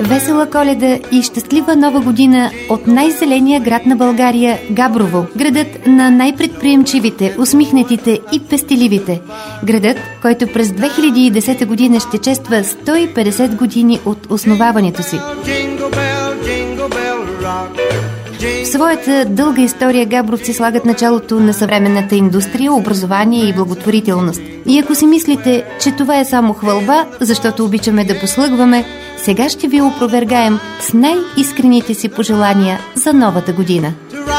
Весела Коледа и щастлива Нова година от най-зеления град на България – Габрово. Градът на най-предприемчивите, усмихнатите и пестеливите. Градът, който през 2010 година ще чества 150 години от основаването си. В своята дълга история габровци слагат началото на съвременната индустрия, образование и благотворителност. И ако си мислите, че това е само хвалба, защото обичаме да послъгваме, сега ще ви опровергаем с най-искрените си пожелания за новата година.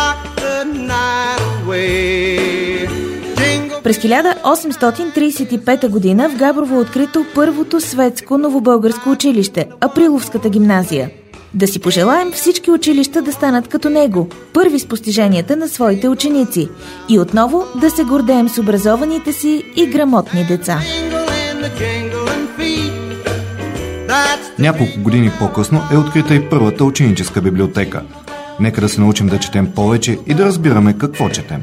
През 1835 година в Габрово е открито първото светско новобългарско училище – Априловската гимназия. Да си пожелаем всички училища да станат като него, първи с постиженията на своите ученици и отново да се гордеем с образованите си и грамотни деца. Няколко години по-късно е открита и първата ученическа библиотека. Нека да се научим да четем повече и да разбираме какво четем.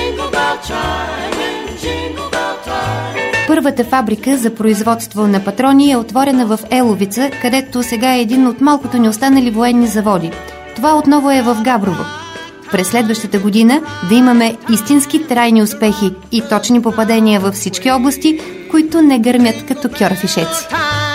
Първата фабрика за производство на патрони е отворена в Еловица, където сега е един от малкото ни останали военни заводи. Това отново е в Габрово. През следващата година да имаме истински трайни успехи и точни попадения във всички области, които не гърмят като кьорфишеци.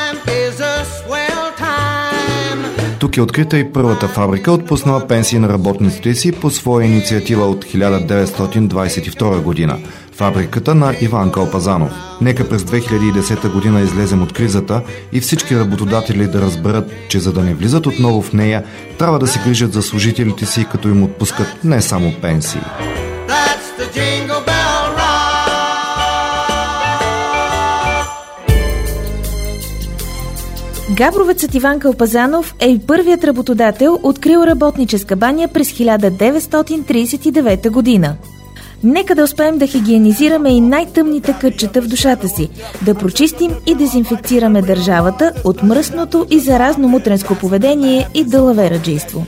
Тук е открита и първата фабрика, отпуснала пенсии на работниците си по своя инициатива от 1922 година. Фабриката на Иван Калпазанов. Нека през 2010 година излезем от кризата и всички работодатели да разберат, че за да не влизат отново в нея, трябва да се грижат за служителите си, като им отпускат не само пенсии. Габровецът Иван Калпазанов е и първият работодател, открил работническа баня през 1939 година. Нека да успеем да хигиенизираме и най-тъмните кътчета в душата си, да прочистим и дезинфекцираме държавата от мръсното и заразно мутренско поведение и далавераджийство.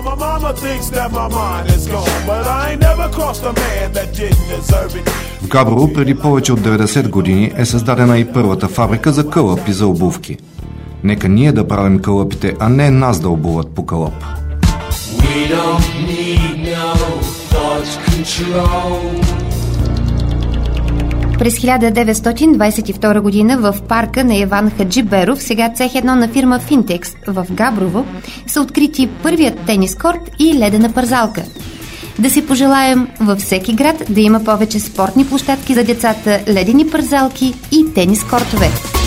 В Габрово преди повече от 90 години е създадена и първата фабрика за кълъпи за обувки. Нека ние да правим кълъпите, а не нас да обуват по кълъп. През 1922 година в парка на Иван Хаджиберов, сега цех 1 на фирма Финтекс в Габрово, са открити първият тенис корт и ледена парзалка. Да си пожелаем във всеки град да има повече спортни площадки за децата, ледени парзалки и тенис кортове.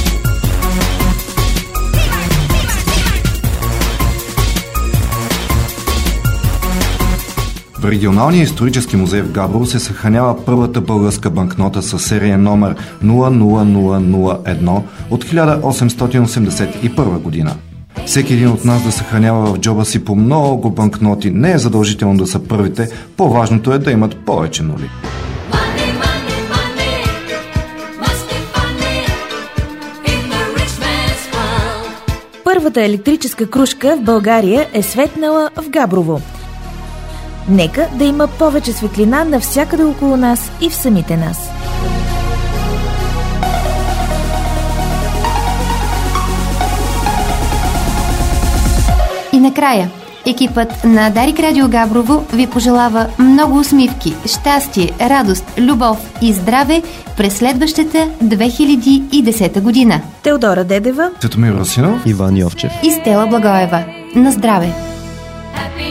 В регионалния исторически музей в Габрово се съхранява първата българска банкнота със серия номер 00001 от 1881 година. Всеки един от нас да съхранява в джоба си по много банкноти. Не е задължително да са първите, по-важното е да имат повече нули. Първата електрическа крушка в България е светнала в Габрово. Нека да има повече светлина навсякъде около нас и в самите нас. И накрая, екипът на Дарик Радио Габрово ви пожелава много усмивки, щастие, радост, любов и здраве през следващата 2010 година. Теодора Дедева, Цветомир Расинов, Иван Йовчев и Стела Благоева. На здраве!